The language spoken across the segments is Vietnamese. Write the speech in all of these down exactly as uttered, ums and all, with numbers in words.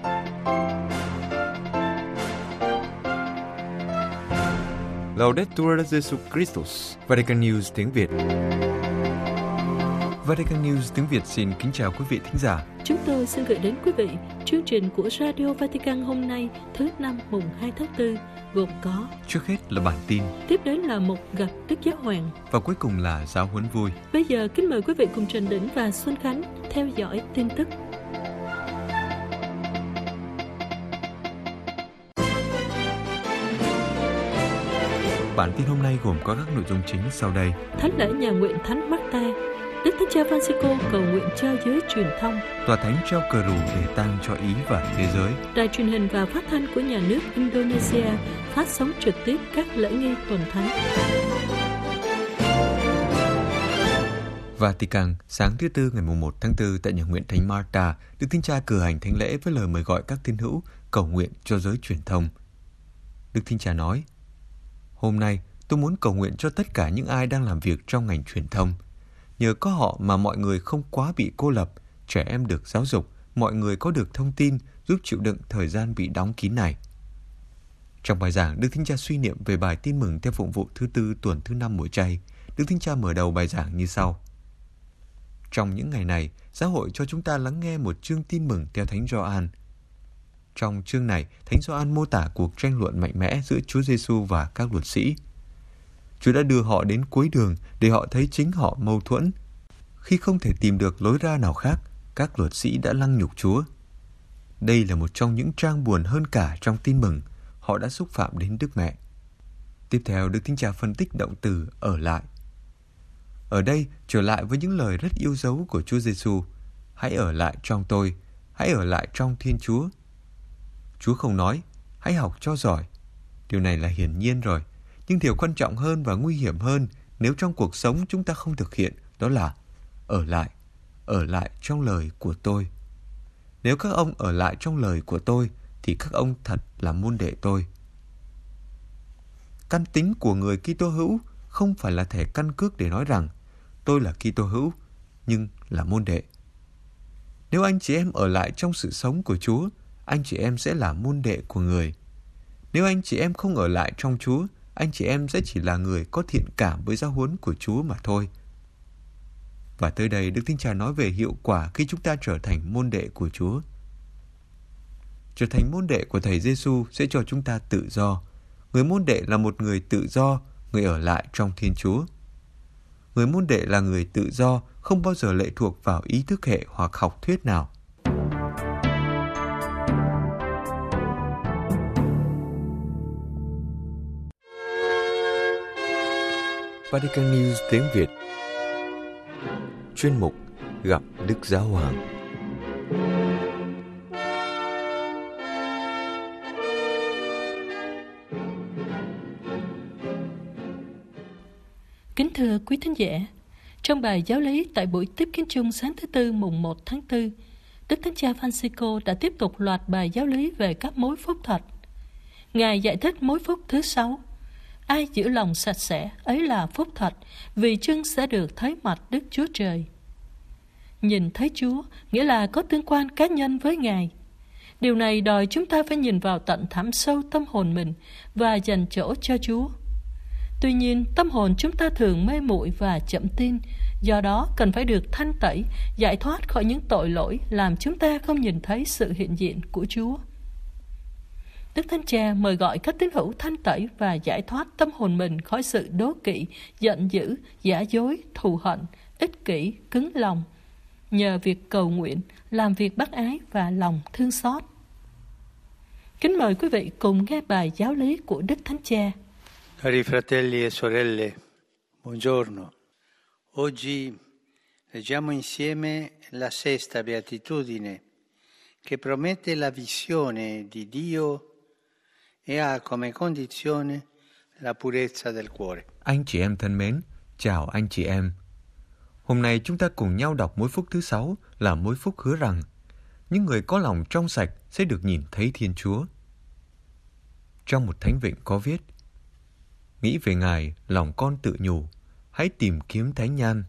Laudetur Jesus Christus, Vatican News tiếng Việt. Vatican News tiếng Việt xin kính chào quý vị thính giả. Chúng tôi xin gửi đến quý vị chương trình của Radio Vatican hôm nay thứ năm mùng hai tháng tư gồm có: trước hết là bản tin, tiếp đến là một gặp Đức Giáo Hoàng và cuối cùng là giáo huấn vui. Bây giờ kính mời quý vị cùng Trần Đỉnh và Xuân Khánh theo dõi tin tức. Bản tin hôm nay gồm có các nội dung chính sau đây. Thánh lễ nhà nguyện Thánh Marta, Đức Thánh Cha Francisco cầu nguyện cho giới truyền thông. Tòa Thánh treo cờ rủ để tang cho Ý và thế giới. Đài truyền hình và phát thanh của nhà nước Indonesia phát sóng trực tiếp các lễ nghi tuần thánh. Vatican, sáng thứ Tư ngày mùng một tháng tư tại nhà nguyện Thánh Marta, Đức Thánh Cha cử hành thánh lễ với lời mời gọi các tín hữu cầu nguyện cho giới truyền thông. Đức Thánh Cha nói: hôm nay tôi muốn cầu nguyện cho tất cả những ai đang làm việc trong ngành truyền thông. Nhờ có họ mà mọi người không quá bị cô lập, trẻ em được giáo dục, mọi người có được thông tin, giúp chịu đựng thời gian bị đóng kín này. Trong bài giảng, Đức Thánh Cha suy niệm về bài tin mừng theo phụng vụ thứ tư tuần thứ năm mùa chay. Đức Thánh Cha mở đầu bài giảng như sau: trong những ngày này, giáo hội cho chúng ta lắng nghe một chương tin mừng theo Thánh Gioan. Trong chương này, Thánh Gioan mô tả cuộc tranh luận mạnh mẽ giữa Chúa Giêsu và các luật sĩ. Chúa đã đưa họ đến cuối đường để họ thấy chính họ mâu thuẫn. Khi không thể tìm được lối ra nào khác, các luật sĩ đã lăng nhục Chúa. Đây là một trong những trang buồn hơn cả trong tin mừng. Họ đã xúc phạm đến Đức Mẹ. Tiếp theo, Đức Thánh Cha phân tích động từ ở lại. Ở đây, trở lại với những lời rất yêu dấu của Chúa Giêsu: hãy ở lại trong tôi, hãy ở lại trong Thiên Chúa. Chúa không nói, hãy học cho giỏi. Điều này là hiển nhiên rồi. Nhưng điều quan trọng hơn và nguy hiểm hơn nếu trong cuộc sống chúng ta không thực hiện, đó là ở lại, ở lại trong lời của tôi. Nếu các ông ở lại trong lời của tôi, thì các ông thật là môn đệ tôi. Căn tính của người Kitô hữu không phải là thẻ căn cước để nói rằng tôi là Kitô hữu, nhưng là môn đệ. Nếu anh chị em ở lại trong sự sống của Chúa, anh chị em sẽ là môn đệ của người. Nếu anh chị em không ở lại trong Chúa, anh chị em sẽ chỉ là người có thiện cảm với giáo huấn của Chúa mà thôi. Và tới đây, Đức Thánh Cha nói về hiệu quả khi chúng ta trở thành môn đệ của Chúa. Trở thành môn đệ của Thầy Giêsu sẽ cho chúng ta tự do. Người môn đệ là một người tự do, người ở lại trong Thiên Chúa. Người môn đệ là người tự do, không bao giờ lệ thuộc vào ý thức hệ hoặc học thuyết nào. Vatican News tiếng Việt. Chuyên mục gặp Đức Giáo Hoàng. Kính thưa quý thính giả, trong bài giáo lý tại buổi tiếp kiến chung sáng thứ Tư mùng một tháng tư, Đức Thánh Cha Francisco đã tiếp tục loạt bài giáo lý về các mối phúc thật. Ngài giải thích mối phúc thứ sáu: ai giữ lòng sạch sẽ, ấy là phúc thật, vì chưng sẽ được thấy mặt Đức Chúa Trời. Nhìn thấy Chúa nghĩa là có tương quan cá nhân với Ngài. Điều này đòi chúng ta phải nhìn vào tận thẳm sâu tâm hồn mình và dành chỗ cho Chúa. Tuy nhiên, tâm hồn chúng ta thường mê muội và chậm tin, do đó cần phải được thanh tẩy, giải thoát khỏi những tội lỗi làm chúng ta không nhìn thấy sự hiện diện của Chúa. Đức Thánh Cha mời gọi các tín hữu thanh tẩy và giải thoát tâm hồn mình khỏi sự đố kỵ, giận dữ, giả dối, thù hận, ích kỷ, cứng lòng, nhờ việc cầu nguyện, làm việc bác ái và lòng thương xót. Kính mời quý vị cùng nghe bài giáo lý của Đức Thánh Cha. Cari fratelli e sorelle, buongiorno. Oggi leggiamo insieme la sesta beatitudine che promette la visione di Dio e ha come condizione la purezza del cuore. Anh chị em thân mến, chào anh chị em. Hôm nay chúng ta cùng nhau đọc mối phúc thứ sáu là mối phúc hứa rằng những người có lòng trong sạch sẽ được nhìn thấy Thiên Chúa. Trong một thánh vịnh có viết: nghĩ về Ngài, lòng con tự nhủ, hãy tìm kiếm thánh nhan.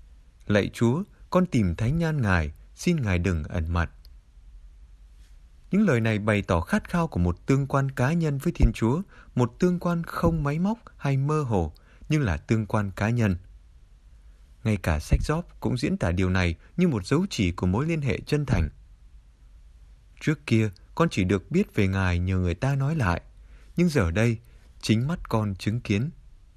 Lạy Chúa, con tìm thánh nhan Ngài, xin Ngài đừng ẩn mặt. Những lời này bày tỏ khát khao của một tương quan cá nhân với Thiên Chúa, một tương quan không máy móc hay mơ hồ, nhưng là tương quan cá nhân. Ngay cả sách Job cũng diễn tả điều này như một dấu chỉ của mối liên hệ chân thành. Trước kia, con chỉ được biết về Ngài nhờ người ta nói lại, nhưng giờ đây, chính mắt con chứng kiến.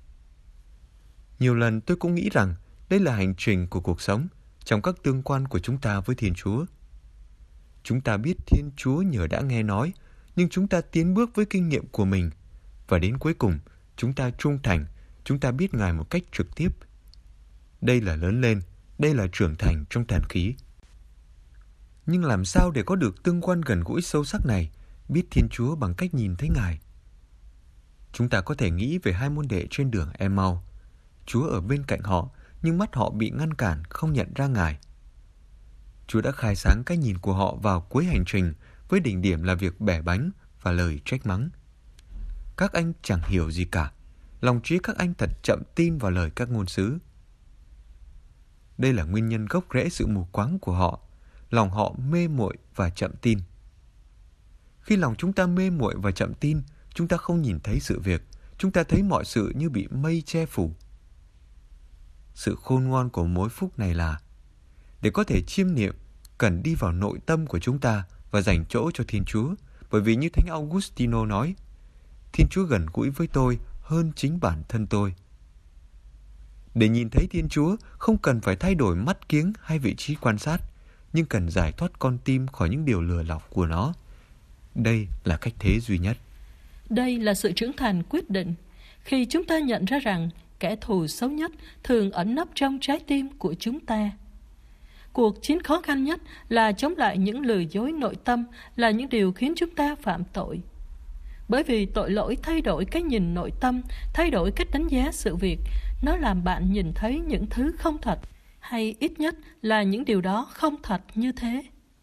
Nhiều lần tôi cũng nghĩ rằng đây là hành trình của cuộc sống trong các tương quan của chúng ta với Thiên Chúa. Chúng ta biết Thiên Chúa nhờ đã nghe nói, nhưng chúng ta tiến bước với kinh nghiệm của mình. Và đến cuối cùng, chúng ta trung thành, chúng ta biết Ngài một cách trực tiếp. Đây là lớn lên, đây là trưởng thành trong tàn khí. Nhưng làm sao để có được tương quan gần gũi sâu sắc này, biết Thiên Chúa bằng cách nhìn thấy Ngài? Chúng ta có thể nghĩ về hai môn đệ trên đường Emau. Chúa ở bên cạnh họ, nhưng mắt họ bị ngăn cản, không nhận ra Ngài. Chúa đã khai sáng cái nhìn của họ vào cuối hành trình, với đỉnh điểm là việc bẻ bánh và lời trách mắng. Các anh chẳng hiểu gì cả. Lòng trí các anh thật chậm tin vào lời các ngôn sứ. Đây là nguyên nhân gốc rễ sự mù quáng của họ. Lòng họ mê muội và chậm tin. Khi lòng chúng ta mê muội và chậm tin, chúng ta không nhìn thấy sự việc. Chúng ta thấy mọi sự như bị mây che phủ. Sự khôn ngoan của mối phúc này là để có thể chiêm nghiệm, cần đi vào nội tâm của chúng ta và dành chỗ cho Thiên Chúa. Bởi vì như Thánh Augustino nói, Thiên Chúa gần gũi với tôi hơn chính bản thân tôi. Để nhìn thấy Thiên Chúa, không cần phải thay đổi mắt kiếng hay vị trí quan sát, nhưng cần giải thoát con tim khỏi những điều lừa lọc của nó. Đây là cách thế duy nhất. Đây là sự trưởng thành quyết định, khi chúng ta nhận ra rằng kẻ thù xấu nhất thường ẩn nấp trong trái tim của chúng ta. Cuộc chiến khó khăn nhất là chống lại những lừa dối nội tâm, là những điều khiến chúng ta phạm tội. Bởi vì tội lỗi thay đổi cách nhìn nội tâm, thay đổi cách đánh giá sự việc. Nó làm bạn nhìn thấy những thứ không thật, hay ít nhất là những điều đó không thật như thế.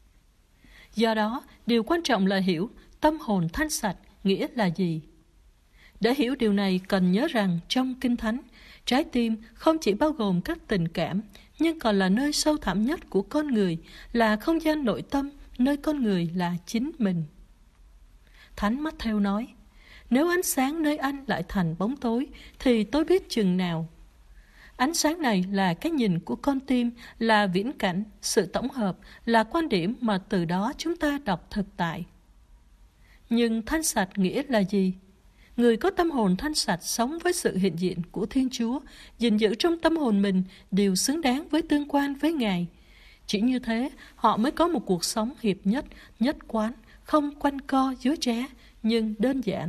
Do đó, điều quan trọng là hiểu tâm hồn thanh sạch nghĩa là gì. Để hiểu điều này, cần nhớ rằng trong Kinh Thánh, trái tim không chỉ bao gồm các tình cảm, nhưng còn là nơi sâu thẳm nhất của con người, là không gian nội tâm, nơi con người là chính mình. Thánh Matthew nói, nếu ánh sáng nơi anh lại thành bóng tối, thì tôi biết chừng nào. Ánh sáng này là cái nhìn của con tim, là viễn cảnh, sự tổng hợp, là quan điểm mà từ đó chúng ta đọc thực tại. Nhưng thanh sạch nghĩa là gì? Người có tâm hồn thanh sạch sống với sự hiện diện của Thiên Chúa, gìn giữ trong tâm hồn mình điều xứng đáng với tương quan với Ngài. Chỉ như thế, họ mới có một cuộc sống hiệp nhất, nhất quán, không quanh co dối trá, nhưng đơn giản.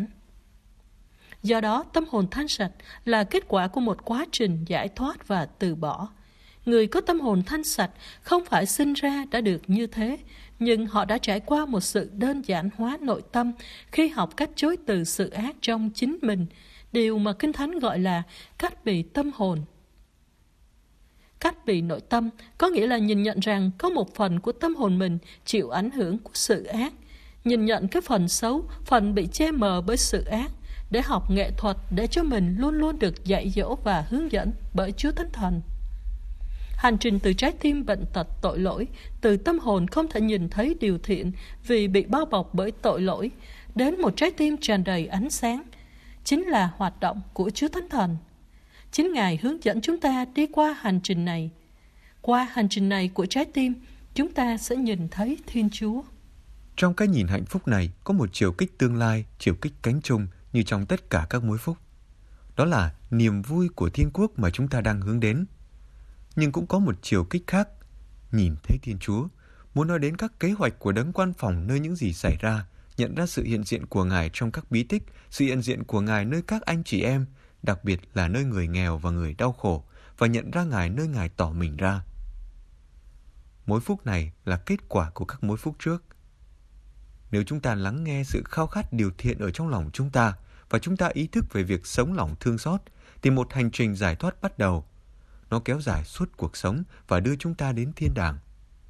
Do đó, tâm hồn thanh sạch là kết quả của một quá trình giải thoát và từ bỏ. Người có tâm hồn thanh sạch không phải sinh ra đã được như thế, nhưng họ đã trải qua một sự đơn giản hóa nội tâm khi học cách chối từ sự ác trong chính mình, điều mà Kinh Thánh gọi là cách bị tâm hồn. Cách bị nội tâm có nghĩa là nhìn nhận rằng có một phần của tâm hồn mình chịu ảnh hưởng của sự ác, nhìn nhận cái phần xấu, phần bị che mờ bởi sự ác, để học nghệ thuật để cho mình luôn luôn được dạy dỗ và hướng dẫn bởi Chúa Thánh Thần. Hành trình từ trái tim bệnh tật tội lỗi, từ tâm hồn không thể nhìn thấy điều thiện vì bị bao bọc bởi tội lỗi, đến một trái tim tràn đầy ánh sáng, chính là hoạt động của Chúa Thánh Thần. Chính Ngài hướng dẫn chúng ta đi qua hành trình này. Qua hành trình này của trái tim, chúng ta sẽ nhìn thấy Thiên Chúa. Trong cái nhìn hạnh phúc này có một chiều kích tương lai, chiều kích cánh chung như trong tất cả các mối phúc. Đó là niềm vui của thiên quốc mà chúng ta đang hướng đến. Nhưng cũng có một chiều kích khác, nhìn thấy Thiên Chúa, muốn nói đến các kế hoạch của Đấng Quan Phòng nơi những gì xảy ra, nhận ra sự hiện diện của Ngài trong các bí tích, sự hiện diện của Ngài nơi các anh chị em, đặc biệt là nơi người nghèo và người đau khổ, và nhận ra Ngài nơi Ngài tỏ mình ra. Mối phúc này là kết quả của các mối phúc trước. Nếu chúng ta lắng nghe sự khao khát điều thiện ở trong lòng chúng ta, và chúng ta ý thức về việc sống lòng thương xót, thì một hành trình giải thoát bắt đầu. Nó kéo dài suốt cuộc sống và đưa chúng ta đến thiên đàng.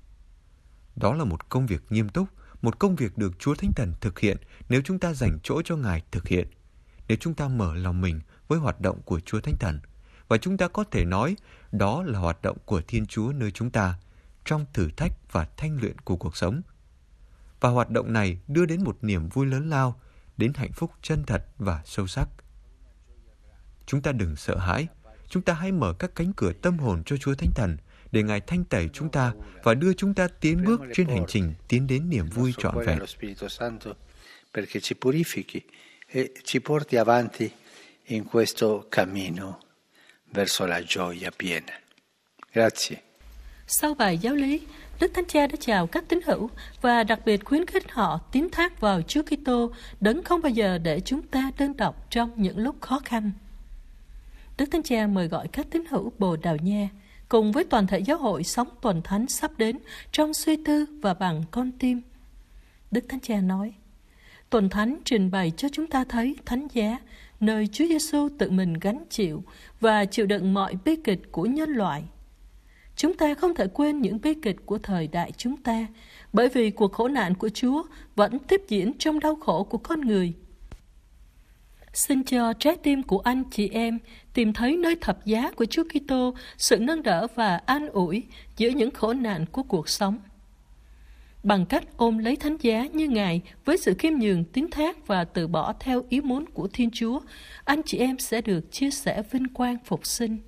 Đó là một công việc nghiêm túc, một công việc được Chúa Thánh Thần thực hiện nếu chúng ta dành chỗ cho Ngài thực hiện, nếu chúng ta mở lòng mình với hoạt động của Chúa Thánh Thần. Và chúng ta có thể nói đó là hoạt động của Thiên Chúa nơi chúng ta, trong thử thách và thanh luyện của cuộc sống. và hoạt động này đưa đến một niềm vui lớn lao, đến hạnh phúc chân thật và sâu sắc. Chúng ta đừng sợ hãi, chúng ta hãy mở các cánh cửa tâm hồn cho Chúa Thánh Thần để Ngài thanh tẩy chúng ta và đưa chúng ta tiến bước trên hành trình tiến đến niềm vui trọn vẹn. Perché ci purifichi e ci porti avanti in questo cammino verso la gioia piena. Grazie. Sau bài giáo lý, Đức Thánh Cha đã chào các tín hữu và đặc biệt khuyến khích họ tín thác vào Chúa Kitô, đấng không bao giờ để chúng ta đơn độc trong những lúc khó khăn. Đức Thánh Cha mời gọi các tín hữu Bồ Đào Nha cùng với toàn thể giáo hội sống tuần thánh sắp đến trong suy tư và bằng con tim. Đức Thánh Cha nói: Tuần thánh trình bày cho chúng ta thấy thánh giá, nơi Chúa Giêsu tự mình gánh chịu và chịu đựng mọi bi kịch của nhân loại. Chúng ta không thể quên những bi kịch của thời đại chúng ta, bởi vì cuộc khổ nạn của Chúa vẫn tiếp diễn trong đau khổ của con người. Xin cho trái tim của anh chị em tìm thấy nơi thập giá của Chúa Kitô sự nâng đỡ và an ủi giữa những khổ nạn của cuộc sống. Bằng cách ôm lấy thánh giá như Ngài với sự khiêm nhường, tín thác và từ bỏ theo ý muốn của Thiên Chúa, anh chị em sẽ được chia sẻ vinh quang phục sinh.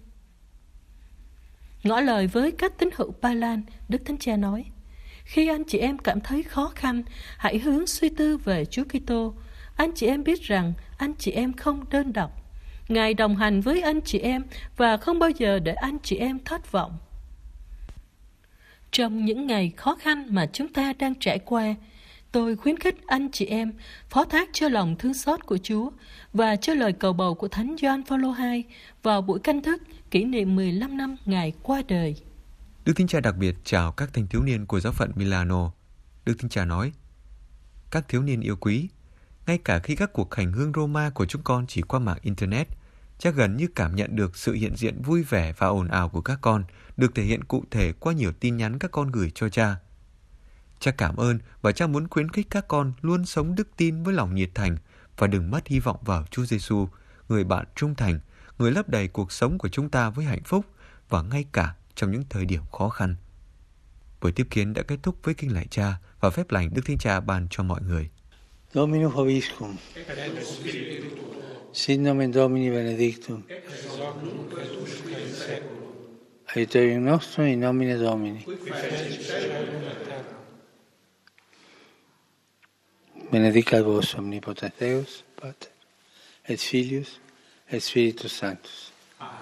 Ngỏ lời với các tín hữu Ba Lan, Đức Thánh Cha nói: Khi anh chị em cảm thấy khó khăn, hãy hướng suy tư về Chúa Kitô. Anh chị em biết rằng anh chị em không đơn độc. Ngài đồng hành với anh chị em và không bao giờ để anh chị em thất vọng. Trong những ngày khó khăn mà chúng ta đang trải qua, tôi khuyến khích anh chị em phó thác cho lòng thương xót của Chúa và cho lời cầu bầu của Thánh Gioan Phaolô hai vào buổi canh thức kỷ niệm mười lăm năm Ngài qua đời. Đức Thánh Cha đặc biệt chào các thanh thiếu niên của giáo phận Milano. Đức Thánh Cha nói: Các thiếu niên yêu quý, ngay cả khi các cuộc hành hương Roma của chúng con chỉ qua mạng Internet, cha gần như cảm nhận được sự hiện diện vui vẻ và ồn ào của các con được thể hiện cụ thể qua nhiều tin nhắn các con gửi cho cha. Cha cảm ơn và cha muốn khuyến khích các con luôn sống đức tin với lòng nhiệt thành và đừng mất hy vọng vào Chúa Giêsu, người bạn trung thành, người lấp đầy cuộc sống của chúng ta với hạnh phúc và ngay cả trong những thời điểm khó khăn. Buổi tiếp kiến đã kết thúc với kinh lạy cha và phép lành Đức Thánh Cha ban cho mọi người. Dominus vobiscum. Sit nomen Domini benedictum. Aiuterium nostrum in nomine Domini. Benedicat vos omnipotens Deus, Pater, et Filius, et Spiritus Sanctus.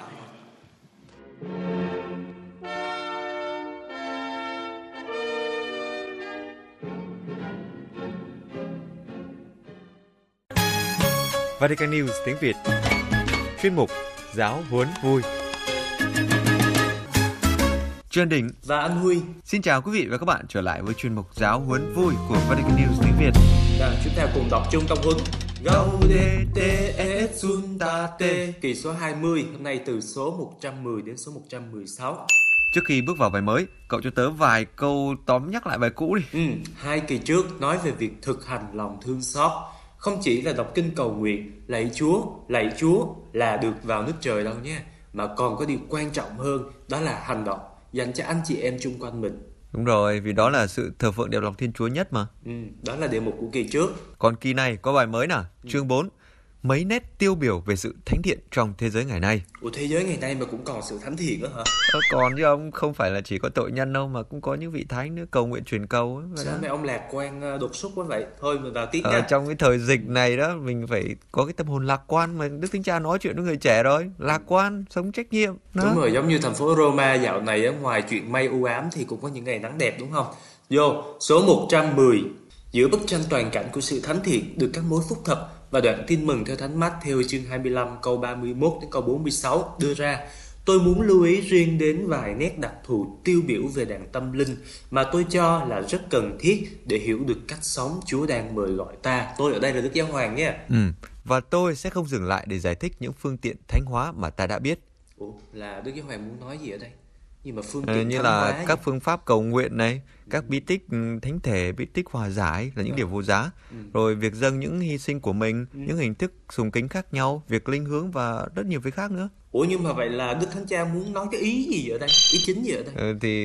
Vatican News tiếng Việt. Chuyên mục Giáo huấn vui. Trần Đình và Anh Huy. Xin chào quý vị và các bạn trở lại với chuyên mục Giáo huấn vui của Vatican News tiếng Việt. Đã, chúng ta cùng đọc chung tông huấn Gaudete et Exsultate, kỳ số hai mươi, hôm nay từ số một trăm mười đến số một trăm mười sáu. Trước khi bước vào bài mới, cậu cho tớ vài câu tóm nhắc lại bài cũ đi. Ừ, hai kỳ trước nói về việc thực hành lòng thương xót. Không chỉ là đọc kinh cầu nguyện, lạy Chúa, lạy Chúa là được vào nước trời đâu nhé, mà còn có điều quan trọng hơn, đó là hành động dành cho anh chị em chung quanh mình. Đúng rồi, vì đó là sự thờ phượng đẹp lòng Thiên Chúa nhất mà. Ừ, đó là đề mục của kỳ trước. Còn kỳ này có bài mới nào, ừ. chương bốn. Mấy nét tiêu biểu về sự thánh thiện trong thế giới ngày nay. Ủa, thế giới ngày nay mà cũng còn sự thánh thiện đó hả? Ờ, còn chứ ông, không phải là chỉ có tội nhân đâu mà cũng có những vị thánh nữa cầu nguyện truyền cầu ấy. Sao mấy ông lạc quan đột xuất quá vậy? Thôi mình vào tiếp nha. Ờ, trong cái thời dịch này đó mình phải có cái tâm hồn lạc quan mà Đức Thánh Cha nói chuyện với người trẻ rồi. Lạc quan, sống trách nhiệm đó. Đúng rồi, giống như thành phố Roma dạo này á, ngoài chuyện mây u ám thì cũng có những ngày nắng đẹp đúng không? Vô, số một trăm mười. Giữa bức tranh toàn cảnh của sự thánh thiện được các mối phúc thập và đoạn tin mừng theo Thánh Mát-theo chương hai mươi lăm câu ba mươi mốt đến câu bốn mươi sáu đưa ra, tôi muốn lưu ý riêng đến vài nét đặc thù tiêu biểu về đàn tâm linh mà tôi cho là rất cần thiết để hiểu được cách sống Chúa đang mời gọi ta. Tôi ở đây là Đức Giáo Hoàng nhé. Ừ, và tôi sẽ không dừng lại để giải thích những phương tiện thánh hóa mà ta đã biết. Ủa, là Đức Giáo Hoàng muốn nói gì ở đây? Nhưng mà phương tiện ừ, như là các vậy? Phương pháp cầu nguyện này, các bí tích thánh thể, bí tích hòa giải là những ừ. điều vô giá. Ừ. Rồi việc dâng những hy sinh của mình, ừ. những hình thức sùng kính khác nhau, việc linh hướng và rất nhiều việc khác nữa. Ủa nhưng mà vậy là Đức Thánh Cha muốn nói cái ý gì ở đây? Ý chính gì ở đây? Ừ, thì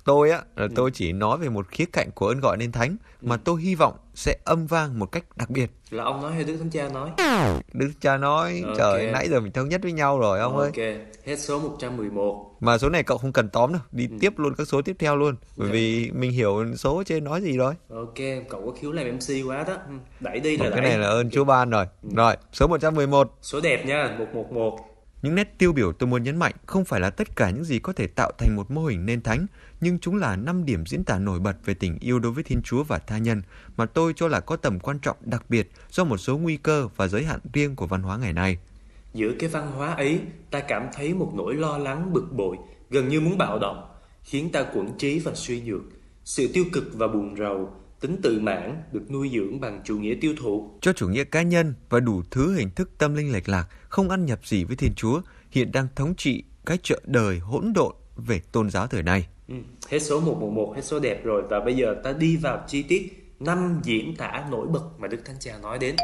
Tôi á, là tôi chỉ nói về một khía cạnh của ơn gọi nên thánh mà tôi hy vọng sẽ âm vang một cách đặc biệt. Là ông nói hay Đức Thánh Cha nói? Đức Thánh Cha nói. Okay. Trời, nãy giờ mình thống nhất với nhau rồi ông okay. ơi. Ok, hết số một trăm mười một. Mà số này cậu không cần tóm đâu, đi ừ. tiếp luôn các số tiếp theo luôn. Bởi okay. vì mình hiểu số trên nói gì rồi. Ok, cậu có khiếu làm em xê quá đó. Đẩy đi là Một đẩy. Cái này là ơn Chúa ban rồi. Ừ. Rồi, số một trăm mười một. Số đẹp nha, một một một. Những nét tiêu biểu tôi muốn nhấn mạnh không phải là tất cả những gì có thể tạo thành một mô hình nên thánh, nhưng chúng là năm điểm diễn tả nổi bật về tình yêu đối với Thiên Chúa và tha nhân mà tôi cho là có tầm quan trọng đặc biệt do một số nguy cơ và giới hạn riêng của văn hóa ngày nay. Giữa cái văn hóa ấy, ta cảm thấy một nỗi lo lắng bực bội, gần như muốn bạo động, khiến ta quẫn trí và suy nhược. Sự tiêu cực và buồn rầu, tính tự mãn được nuôi dưỡng bằng chủ nghĩa tiêu thụ. Cho chủ nghĩa cá nhân và đủ thứ hình thức tâm linh lệch lạc, không ăn nhập gì với Thiên Chúa, hiện đang thống trị cái chợ đời hỗn độn về tôn giáo thời nay. Ừ, hết số một một một, hết số đẹp rồi. Và bây giờ ta đi vào chi tiết năm diễn tả nổi bật mà Đức Thánh Cha nói đến.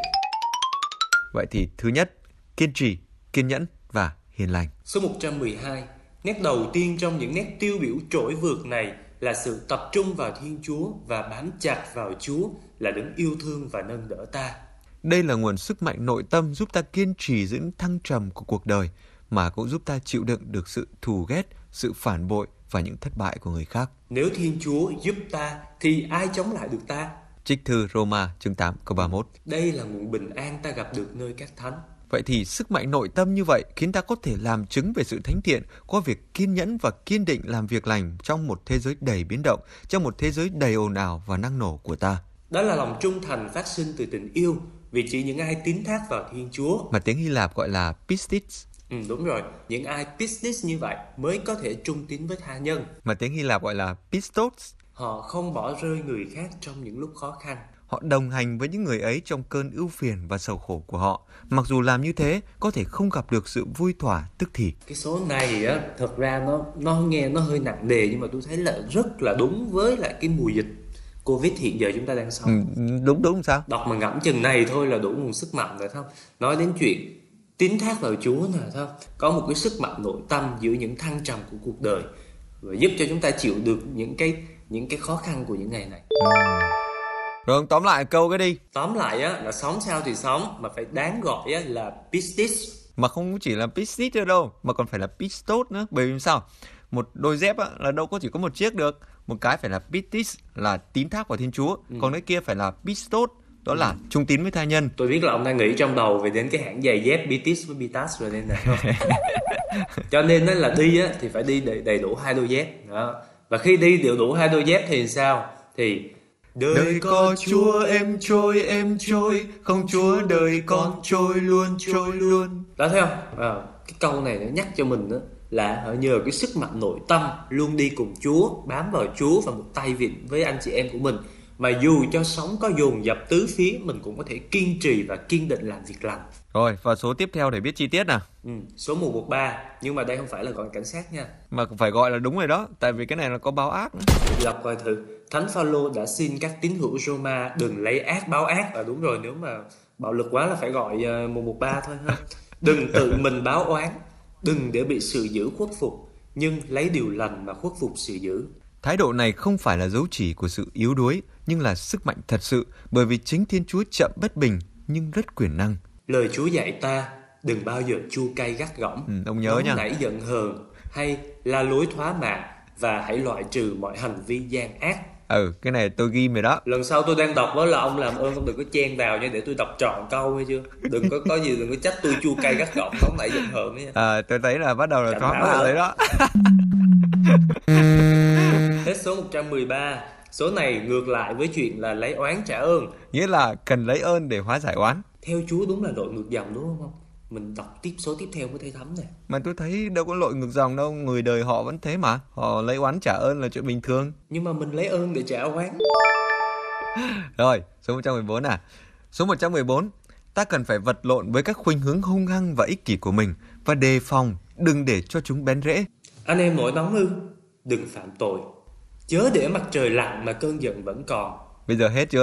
Vậy thì thứ nhất, kiên trì, kiên nhẫn và hiền lành. Số một trăm mười hai, nét đầu tiên trong những nét tiêu biểu trỗi vượt này là sự tập trung vào Thiên Chúa và bám chặt vào Chúa là đấng yêu thương và nâng đỡ ta. Đây là nguồn sức mạnh nội tâm giúp ta kiên trì giữ thăng trầm của cuộc đời, mà cũng giúp ta chịu đựng được sự thù ghét, sự phản bội và những thất bại của người khác. Nếu Thiên Chúa giúp ta thì ai chống lại được ta? Trích thư Roma chương tám câu ba mươi mốt. Đây là nguồn bình an ta gặp được nơi các thánh. Vậy thì sức mạnh nội tâm như vậy khiến ta có thể làm chứng về sự thánh thiện qua việc kiên nhẫn và kiên định làm việc lành trong một thế giới đầy biến động, trong một thế giới đầy ồn ào và năng nổ của ta. Đó là lòng trung thành phát sinh từ tình yêu, vì chỉ những ai tín thác vào Thiên Chúa, mà tiếng Hy Lạp gọi là pistis. Ừ, đúng rồi, những ai pistis như vậy mới có thể trung tín với tha nhân, mà tiếng Hy Lạp gọi là pistos. Họ không bỏ rơi người khác trong những lúc khó khăn. Họ đồng hành với những người ấy trong cơn ưu phiền và sầu khổ của họ, mặc dù làm như thế có thể không gặp được sự vui thỏa tức thì. Cái số này á, thật ra nó nó nghe nó hơi nặng nề, nhưng mà tôi thấy là rất là đúng với lại cái mùa dịch Covid hiện giờ chúng ta đang sống. Ừ, đúng đúng sao? Đọc mà ngẫm chừng này thôi là đủ nguồn sức mạnh rồi, không? Nói đến chuyện tín thác vào Chúa nè, không? Có một cái sức mạnh nội tâm giữa những thăng trầm của cuộc đời và giúp cho chúng ta chịu được những cái những cái khó khăn của những ngày này. Ừ. Rồi tóm lại câu cái đi. Tóm lại á là sống sao thì sống, mà phải đáng gọi á là pistis. Mà không chỉ là pistis nữa đâu, mà còn phải là pistos nữa. Bởi vì sao? Một đôi dép á là đâu có chỉ có một chiếc được. Một cái phải là pistis là tín thác vào Thiên Chúa, ừ. còn cái kia phải là pistos, đó là trung tín với tha nhân. Tôi biết là ông đang nghĩ trong đầu về đến cái hãng giày dép Pistis với Pitas rồi nên là cho nên nó là đi á thì phải đi đầy, đầy đủ hai đôi dép đó. Và khi đi đều đủ hai đôi dép thì sao? Thì đời, đời có Chúa em trôi em trôi, không Chúa đời con trôi luôn trôi luôn. Đó thấy không? À, cái câu này nó nhắc cho mình đó là nhờ cái sức mạnh nội tâm luôn đi cùng Chúa, bám vào Chúa và một tay vịn với anh chị em của mình, mà dù cho sống có dồn dập tứ phía, mình cũng có thể kiên trì và kiên định làm việc lành. Rồi, và số tiếp theo để biết chi tiết nào. Ừ, số một một ba, nhưng mà đây không phải là gọi cảnh sát nha. Mà phải gọi là đúng rồi đó, tại vì cái này nó có báo ác nữa. Đọc coi thử. Thánh Phaolô đã xin các tín hữu Roma đừng lấy ác báo ác. À, đúng rồi, nếu mà bạo lực quá là phải gọi một một ba thôi ha. Đừng tự mình báo oán, đừng để bị sự dữ khuất phục, nhưng lấy điều lành mà khuất phục sự dữ. Thái độ này không phải là dấu chỉ của sự yếu đuối, nhưng là sức mạnh thật sự, bởi vì chính Thiên Chúa chậm bất bình nhưng rất quyền năng. Lời Chúa dạy ta đừng bao giờ chua cay gắt gỏng, ừ, ông nhớ nha, nảy giận hờn hay la lối thoá mạ, và hãy loại trừ mọi hành vi gian ác. Ừ, cái này tôi ghi rồi đó. Lần sau tôi đang đọc đó là ông làm ơn ông đừng có chen vào nha, để tôi đọc trọn câu hay chưa. Đừng có có gì đừng có trách tôi chua cay gắt gỏng, nóng nảy giận hờn nha. À, tôi thấy là bắt đầu là thoáng mạ rồi đó. Hết số một trăm mười ba. Số này ngược lại với chuyện là lấy oán trả ơn, nghĩa là cần lấy ơn để hóa giải oán. Theo Chúa đúng là lội ngược dòng, đúng không? Mình đọc tiếp số tiếp theo mới thấy thấm này. Mà tôi thấy đâu có lội ngược dòng đâu, người đời họ vẫn thế mà. Họ lấy oán trả ơn là chuyện bình thường. Nhưng mà mình lấy ơn để trả oán. Rồi, số một trăm mười bốn à. Số một trăm mười bốn, ta cần phải vật lộn với các khuynh hướng hung hăng và ích kỷ của mình và đề phòng, đừng để cho chúng bén rễ. Anh em nổi nóng ư? Đừng phạm tội. Chớ để mặt trời lặn mà cơn giận vẫn còn. Bây giờ hết chưa?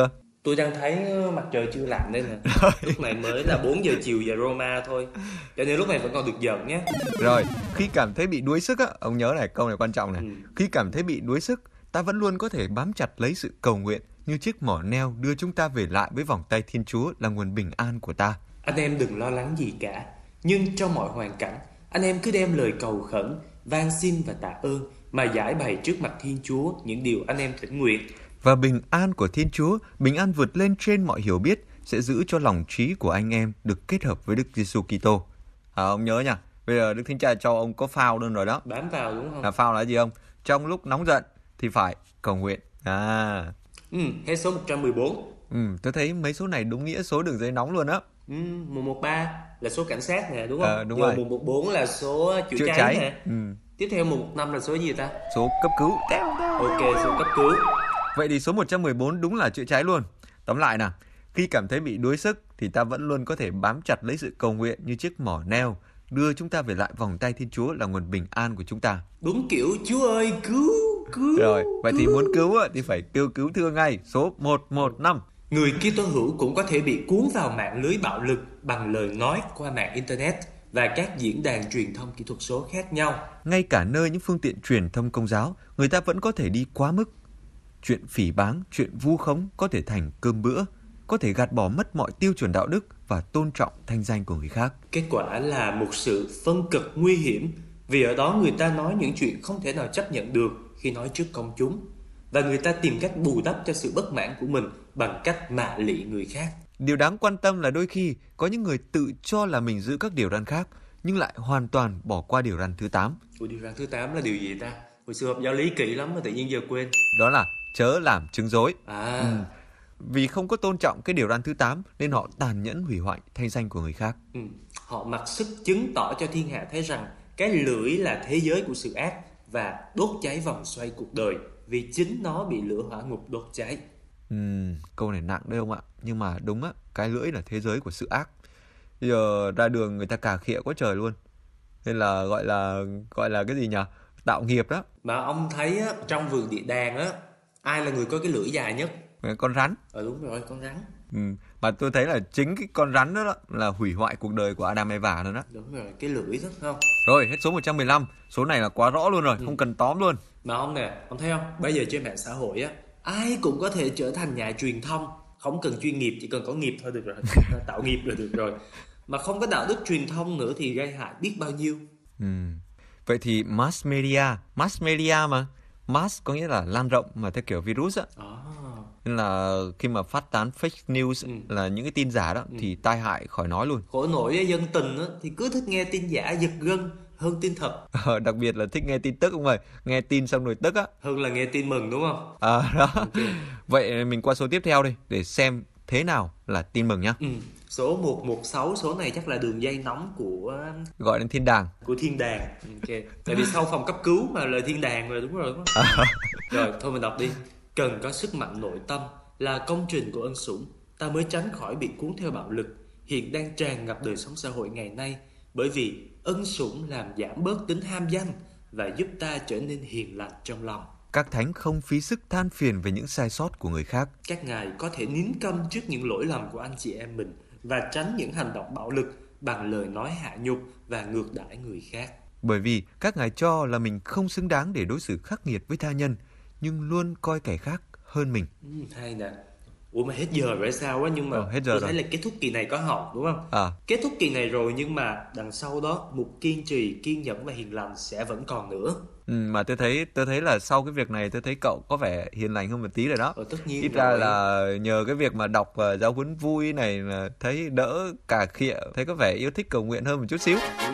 Tôi đang thấy mặt trời chưa lặn đây nè. Lúc này mới là bốn giờ chiều giờ Roma thôi. Cho nên lúc này vẫn còn được giận nhé. Rồi, khi cảm thấy bị đuối sức á, ông nhớ này, câu này quan trọng này. Ừ. Khi cảm thấy bị đuối sức, ta vẫn luôn có thể bám chặt lấy sự cầu nguyện như chiếc mỏ neo đưa chúng ta về lại với vòng tay Thiên Chúa là nguồn bình an của ta. Anh em đừng lo lắng gì cả. Nhưng trong mọi hoàn cảnh, anh em cứ đem lời cầu khẩn, van xin và tạ ơn mà giải bày trước mặt Thiên Chúa những điều anh em thỉnh nguyện. Và bình an của Thiên Chúa, bình an vượt lên trên mọi hiểu biết, sẽ giữ cho lòng trí của anh em được kết hợp với Đức Giêsu Kitô. À, ông nhớ nha, bây giờ Đức Thánh Cha cho ông có phao luôn rồi đó. Bám vào đúng không? Là phao là gì không? Trong lúc nóng giận thì phải cầu nguyện. À. Ừ, hết số một trăm mười bốn. Ừ, tôi thấy mấy số này đúng nghĩa số đường dây nóng luôn á. Ừ, một một ba là số cảnh sát nè, đúng không? À, đúng rồi. rồi. một một bốn là số chữa, chữa cháy, cháy nè. Ừ. Tiếp theo một một năm là số gì ta? Số cấp cứu. Ok, số cấp cứu. Vậy thì số một trăm mười bốn đúng là chữa cháy luôn. Tóm lại nào, khi cảm thấy bị đuối sức thì ta vẫn luôn có thể bám chặt lấy sự cầu nguyện như chiếc mỏ neo, đưa chúng ta về lại vòng tay Thiên Chúa là nguồn bình an của chúng ta. Đúng kiểu Chúa ơi cứu, cứu. Rồi, vậy cứu. thì muốn cứu thì phải kêu cứu thương ngay, số một một năm. Người Kitô hữu cũng có thể bị cuốn vào mạng lưới bạo lực bằng lời nói qua mạng Internet và các diễn đàn truyền thông kỹ thuật số khác nhau. Ngay cả nơi những phương tiện truyền thông công giáo, người ta vẫn có thể đi quá mức. Chuyện phỉ báng, chuyện vu khống có thể thành cơm bữa, có thể gạt bỏ mất mọi tiêu chuẩn đạo đức và tôn trọng thanh danh của người khác. Kết quả là một sự phân cực nguy hiểm, vì ở đó người ta nói những chuyện không thể nào chấp nhận được khi nói trước công chúng, và người ta tìm cách bù đắp cho sự bất mãn của mình bằng cách mạ lị người khác. Điều đáng quan tâm là đôi khi có những người tự cho là mình giữ các điều răn khác, nhưng lại hoàn toàn bỏ qua điều răn thứ tám. Ủa, điều răn thứ tám là điều gì ta? Hồi xưa học giáo lý kỹ lắm mà tự nhiên giờ quên. Đó là chớ làm chứng dối. À. Ừ. Vì không có tôn trọng cái điều răn thứ tám nên họ tàn nhẫn hủy hoại thanh danh của người khác. Ừ. Họ mặc sức chứng tỏ cho thiên hạ thấy rằng cái lưỡi là thế giới của sự ác và đốt cháy vòng xoay cuộc đời vì chính nó bị lửa hỏa ngục đốt cháy. Ừ, câu này nặng đấy không ạ? Nhưng mà đúng á, cái lưỡi là thế giới của sự ác. Bây giờ ra đường người ta cà khịa quá trời luôn. Nên là gọi là gọi là cái gì nhỉ? Tạo nghiệp đó. Mà ông thấy á, trong vườn địa đàng á, ai là người có cái lưỡi dài nhất? Con rắn. Ờ đúng rồi, con rắn. Ừ, mà tôi thấy là chính cái con rắn đó, đó là hủy hoại cuộc đời của Adam Eva nữa đó. Đúng rồi, cái lưỡi đó không? Rồi, hết số một trăm mười lăm. Số này là quá rõ luôn rồi, ừ. Không cần tóm luôn. Mà ông nè, ông thấy không? Bây giờ trên mạng xã hội á, ai cũng có thể trở thành nhà truyền thông. Không cần chuyên nghiệp, chỉ cần có nghiệp thôi được rồi. Tạo nghiệp là được rồi. Mà không có đạo đức truyền thông nữa thì gây hại biết bao nhiêu. Ừ. Vậy thì mass media, mass media mà. Mass có nghĩa là lan rộng mà theo kiểu virus á. À. Nên là khi mà phát tán fake news, ừ. là những cái tin giả đó, ừ. thì tai hại khỏi nói luôn. Khổ nổi dân tình á, thì cứ thích nghe tin giả giật gân hơn tin thật. Ờ, đặc biệt là thích nghe tin tức không ơi. Nghe tin xong rồi tức á. Hơn là nghe tin mừng đúng không? À đó. Okay. Vậy mình qua số tiếp theo đi để xem thế nào là tin mừng nhá. Ừ. Số một một sáu, số này chắc là đường dây nóng của... Gọi đến thiên đàng. Của thiên đàng. Ok. Tại vì sau phòng cấp cứu mà lời thiên đàng rồi, đúng rồi đúng không? À. Rồi, thôi mình đọc đi. Cần có sức mạnh nội tâm là công trình của ân sủng, ta mới tránh khỏi bị cuốn theo bạo lực hiện đang tràn ngập đời sống xã hội ngày nay, bởi vì ân sủng làm giảm bớt tính ham danh và giúp ta trở nên hiền lành trong lòng. Các thánh không phí sức than phiền về những sai sót của người khác. Các ngài có thể nín câm trước những lỗi lầm của anh chị em mình và tránh những hành động bạo lực bằng lời nói hạ nhục và ngược đãi người khác. Bởi vì các ngài cho là mình không xứng đáng để đối xử khắc nghiệt với tha nhân, nhưng luôn coi kẻ khác hơn mình. Ừ, hay nè. Ủa mà hết giờ rồi sao á, nhưng mà ờ, hết giờ tôi rồi. thấy là kết thúc kỳ này có học đúng không? À. Kết thúc kỳ này rồi nhưng mà đằng sau đó mục kiên trì, kiên nhẫn và hiền lành sẽ vẫn còn nữa. Ừ, mà tôi thấy tôi thấy là sau cái việc này tôi thấy cậu có vẻ hiền lành hơn một tí rồi đó. Ờ, tất nhiên ít rồi. ra là nhờ cái việc mà đọc uh, giáo huấn vui này là thấy đỡ cà khịa, thấy có vẻ yêu thích cầu nguyện hơn một chút xíu. Ừ,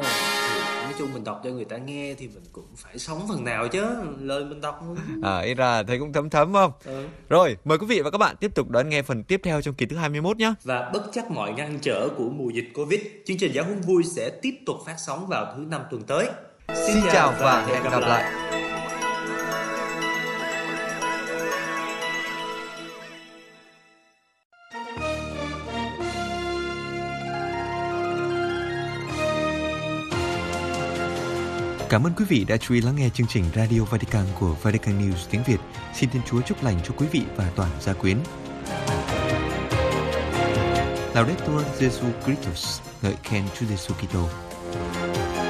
nói chung mình đọc cho người ta nghe thì mình cũng phải sống phần nào chứ, lời mình đọc à ít ra thấy cũng thấm thấm không? Ừ. Rồi mời quý vị và các bạn tiếp tục đón nghe phần tiếp theo trong kỳ thứ hai mươi mốt nhé. Và bất chấp mọi ngăn trở của mùa dịch Covid, chương trình giáo huấn vui sẽ tiếp tục phát sóng vào thứ năm tuần tới. Xin, Xin chào và, và hẹn gặp, gặp lại. lại. Cảm ơn quý vị đã chú ý lắng nghe chương trình Radio Vatican của Vatican News tiếng Việt. Xin Thiên Chúa chúc lành cho quý vị và toàn gia quyến. Laudetur Jesu Christus, ngợi khen Chúa Giêsu Kitô.